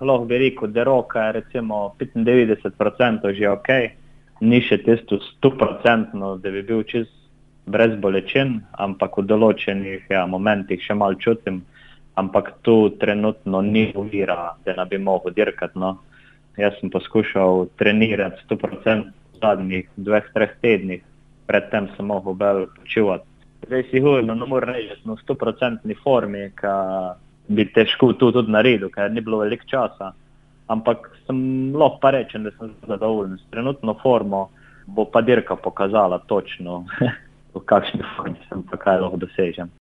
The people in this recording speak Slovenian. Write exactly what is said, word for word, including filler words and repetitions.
lahko bi rekel, da roka je recimo petindevetdeset procentov že ok, ni še tisto sto procentno, da bi bil čist brez bolečin, ampak v določenih ja, momentih še malo čutim, ampak tu trenutno ni ovira, da ne bi mogel dirkati. No. Jaz sem poskušal trenirati sto procentov v zadnjih dveh, treh tednih, predtem sem mogel bolj počivati. Zdaj sigurno ne moram reči, da sem v sto procentni formi, ka bi težko tu tudi naredil, ker ni bilo veliko časa, ampak sem lahko pa rečem, da sem zadovoljen. S trenutno formo bo pa dirka pokazala točno, v kakšni formi sem pa kaj lahko dosežem.